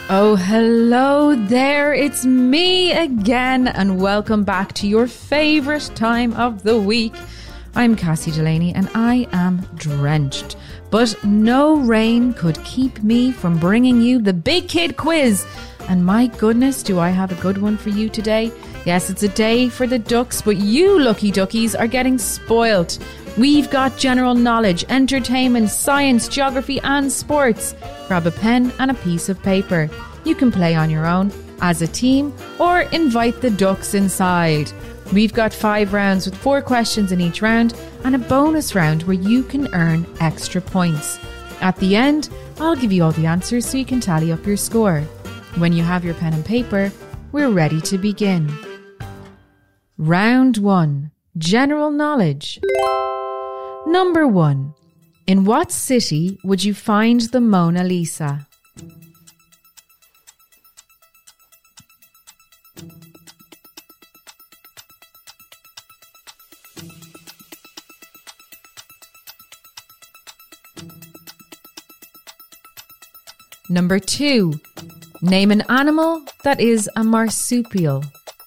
Oh, hello there. It's me again, and welcome back to your favourite time of the week. I'm Cassie Delaney, and I am drenched. But no rain could keep me from bringing you the Big Kid Quiz. And my goodness, do I have a good one for you today? Yes, it's a day for the ducks, but you lucky duckies are getting spoilt. We've got general knowledge, entertainment, science, geography and sports. Grab a pen and a piece of paper. You can play on your own, as a team, or invite the ducks inside. We've got 5 rounds with 4 questions in each round and a bonus round where you can earn extra points. At the end, I'll give you all the answers so you can tally up your score. When you have your pen and paper, we're ready to begin. Round 1. General knowledge. Number 1. In what city would you find the Mona Lisa? Number 2. Name an animal that is a marsupial.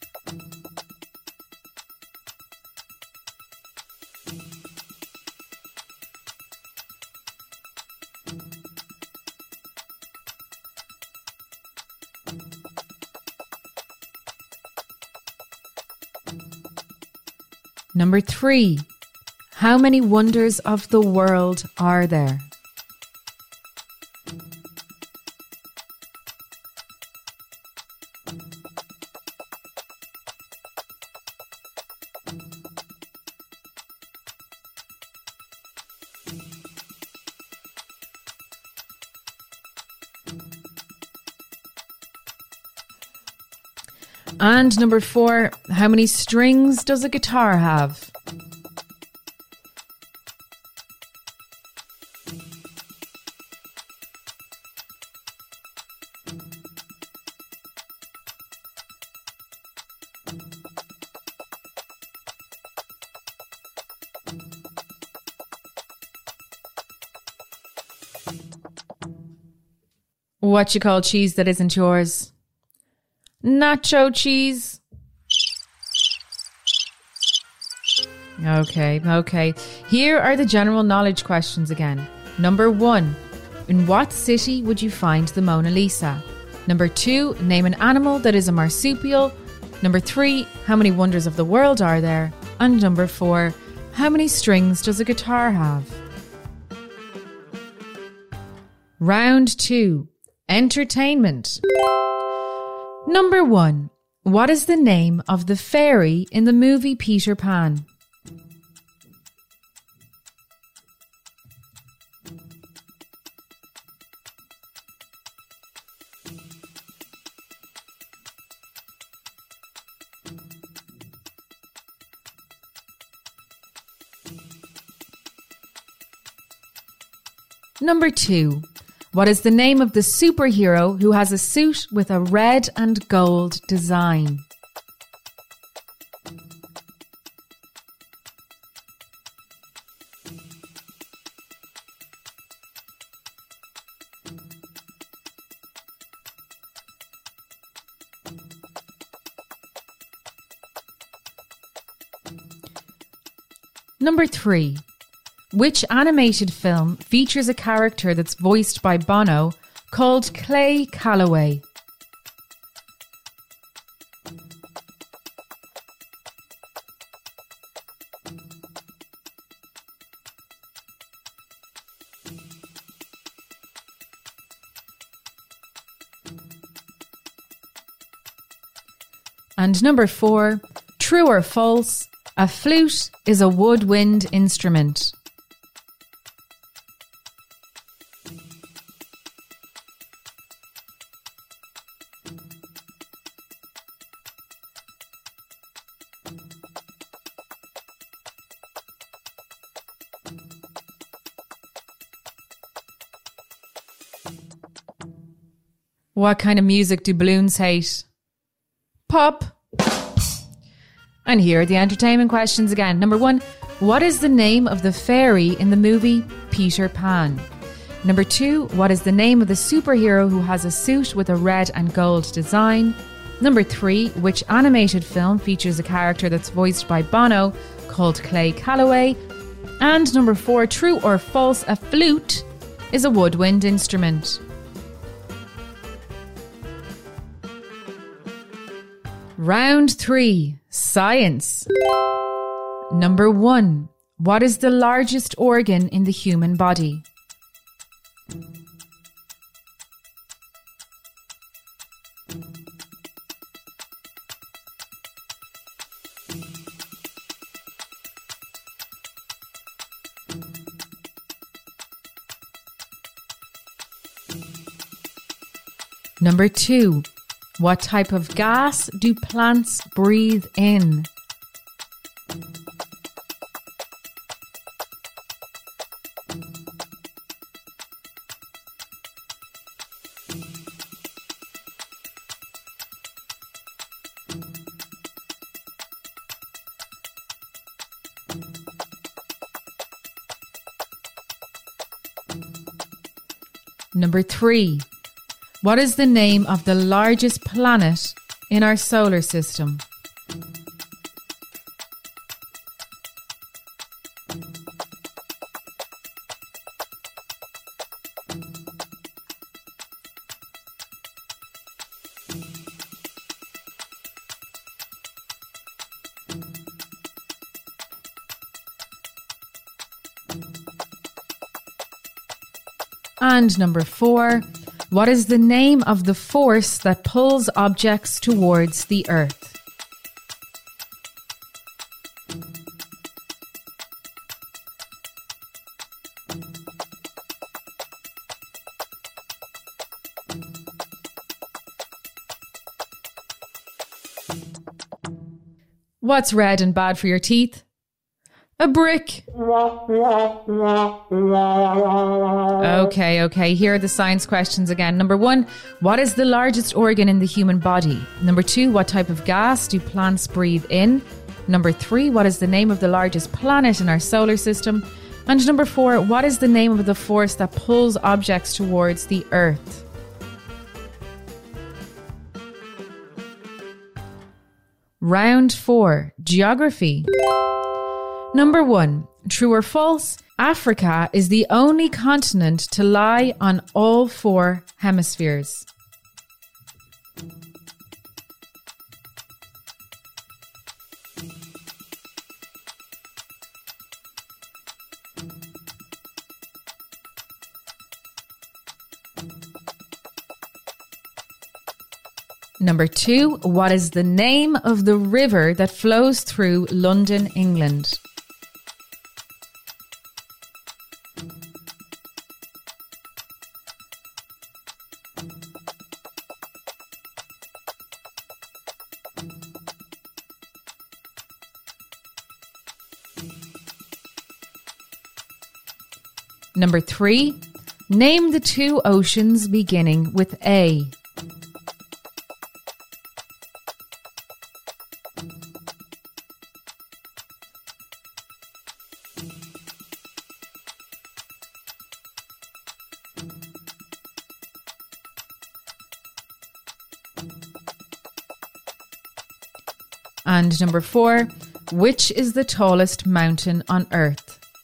Number 3. How many wonders of the world are there? And number 4, how many strings does a guitar have? What you call cheese that isn't yours? Nacho cheese. Okay. Here are the general knowledge questions again. Number 1. In what city would you find the Mona Lisa? Number 2. Name an animal that is a marsupial. Number 3. How many wonders of the world are there? And number 4. How many strings does a guitar have? Round 2. Entertainment. Number 1. What is the name of the fairy in the movie Peter Pan? Number 2. What is the name of the superhero who has a suit with a red and gold design? Number 3. Which animated film features a character that's voiced by Bono called Clay Calloway? And number 4, true or false, a flute is a woodwind instrument. What kind of music do balloons hate? Pop. And here are the entertainment questions again. Number 1, what is the name of the fairy in the movie Peter Pan? Number 2, what is the name of the superhero who has a suit with a red and gold design? Number 3, which animated film features a character that's voiced by Bono called Clay Calloway? And number 4, true or false, a flute is a woodwind instrument. Round 3, science. Number 1, what is the largest organ in the human body? Number 2, what type of gas do plants breathe in? Number 3, what is the name of the largest planet in our solar system? And number 4, what is the name of the force that pulls objects towards the Earth? What's red and bad for your teeth? A brick. Okay. Here are the science questions again. Number 1, what is the largest organ in the human body? Number 2, what type of gas do plants breathe in? Number 3, what is the name of the largest planet in our solar system? And number 4, what is the name of the force that pulls objects towards the Earth? Round 4, geography. Number 1, true or false, Africa is the only continent to lie on all 4 hemispheres. Number 2, what is the name of the river that flows through London, England? Number 3, name the 2 oceans beginning with A. And number 4, which is the tallest mountain on Earth?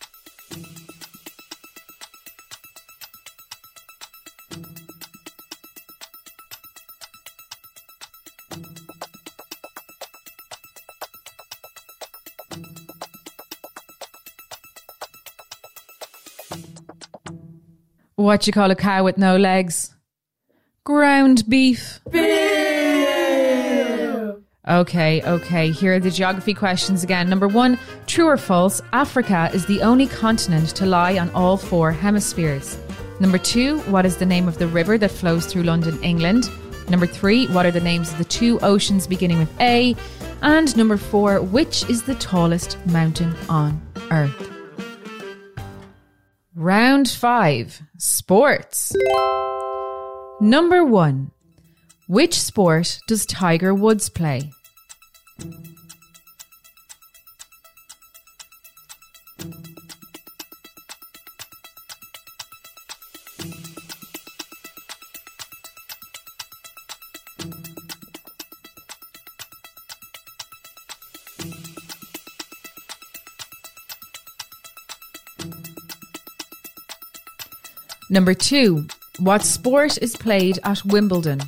What you call a cow with no legs? Ground beef. Okay. Here are the geography questions again. Number 1, true or false, Africa is the only continent to lie on all 4 hemispheres. Number 2, what is the name of the river that flows through London, England? Number 3, what are the names of the 2 oceans beginning with A? And number 4, which is the tallest mountain on Earth? Round 5, sports. Number 1, which sport does Tiger Woods play? Number 2, what sport is played at Wimbledon?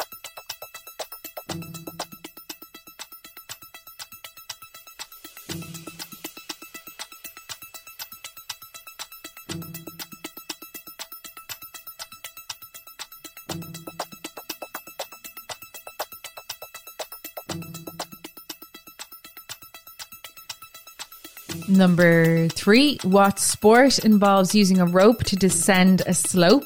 Number 3, what sport involves using a rope to descend a slope?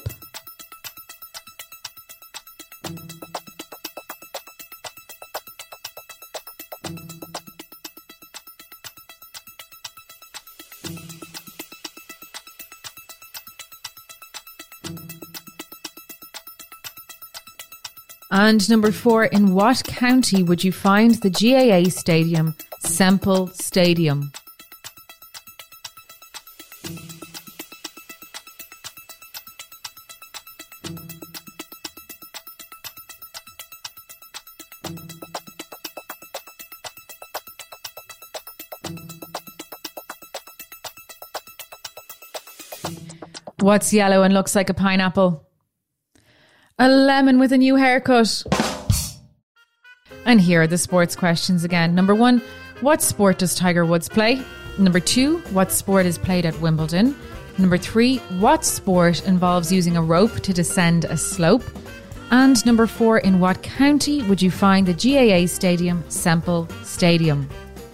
And number 4, in what county would you find the GAA stadium, Semple Stadium? What's yellow and looks like a pineapple? A lemon with a new haircut. And here are the sports questions again. Number 1, what sport does Tiger Woods play? Number 2, what sport is played at Wimbledon? Number 3, what sport involves using a rope to descend a slope? And number 4, in what county would you find the GAA stadium, Semple Stadium?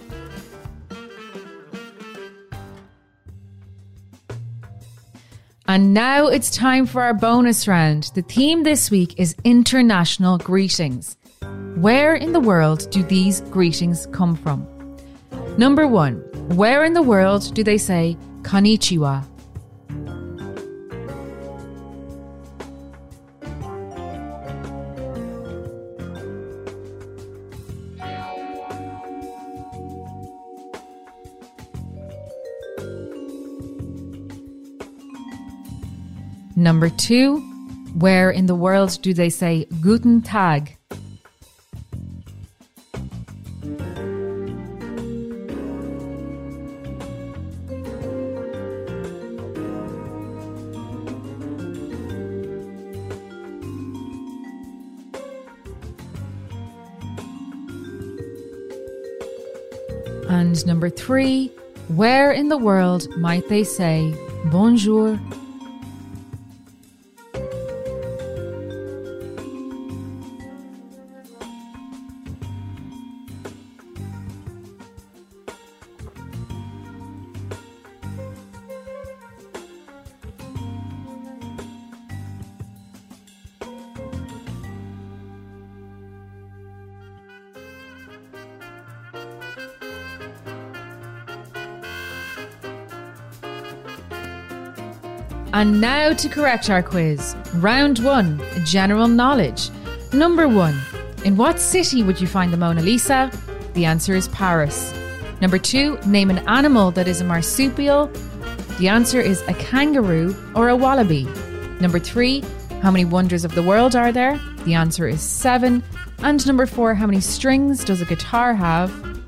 And now it's time for our bonus round. The theme this week is international greetings. Where in the world do these greetings come from? Number 1, where in the world do they say konnichiwa? Number 2, where in the world do they say Guten Tag? And number 3, where in the world might they say bonjour? And now to correct our quiz. Round 1, general knowledge. Number 1, in what city would you find the Mona Lisa? The answer is Paris. Number 2, name an animal that is a marsupial. The answer is a kangaroo or a wallaby. Number 3, how many wonders of the world are there? The answer is 7. And number 4, how many strings does a guitar have?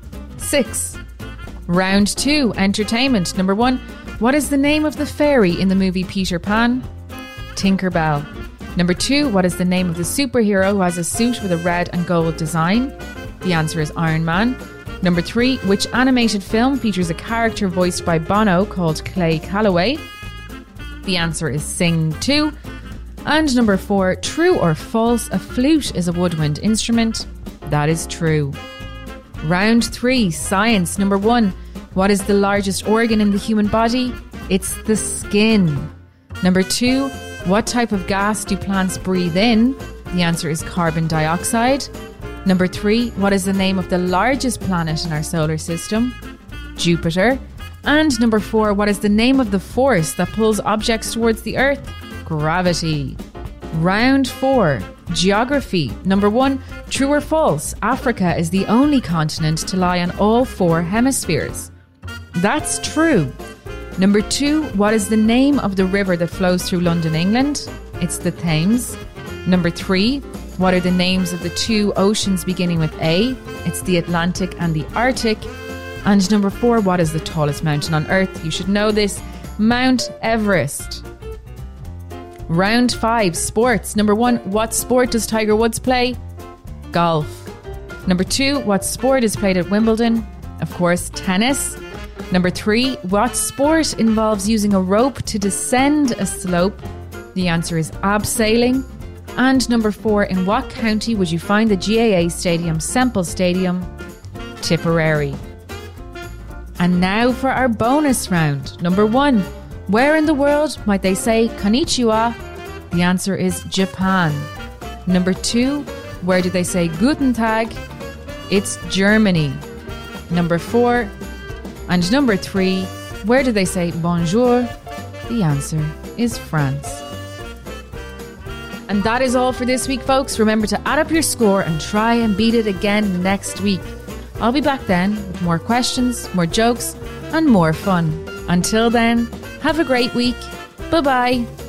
6. Round 2, entertainment. Number 1, what is the name of the fairy in the movie Peter Pan? Tinkerbell. Number 2, what is the name of the superhero who has a suit with a red and gold design? The answer is Iron Man. Number 3, which animated film features a character voiced by Bono called Clay Calloway? The answer is Sing 2. And number 4, true or false, a flute is a woodwind instrument? That is true. Round 3, science. Number 1, what is the largest organ in the human body? It's the skin. Number 2, what type of gas do plants breathe in? The answer is carbon dioxide. Number 3, what is the name of the largest planet in our solar system? Jupiter. And number 4, what is the name of the force that pulls objects towards the Earth? Gravity. Round 4, geography. Number 1, true or false, Africa is the only continent to lie on all 4 hemispheres. That's true. Number 2, what is the name of the river that flows through London, England? It's the Thames. Number 3, what are the names of the 2 oceans beginning with A? It's the Atlantic and the Arctic. And number 4, what is the tallest mountain on Earth? You should know this, Mount Everest. Round 5, sports. Number 1, what sport does Tiger Woods play? Golf. Number 2, what sport is played at Wimbledon? Of course, tennis. Number 3, what sport involves using a rope to descend a slope? The answer is abseiling. And number 4, in what county would you find the GAA Stadium, Semple Stadium? Tipperary. And now for our bonus round. Number 1, where in the world might they say konnichiwa? The answer is Japan. Number 2, where do they say Guten Tag? It's Germany. Number 4 and number 3, where do they say bonjour? The answer is France. And that is all for this week, folks. Remember to add up your score and try and beat it again next week. I'll be back then with more questions, more jokes, and more fun. Until then, have a great week. Bye-bye.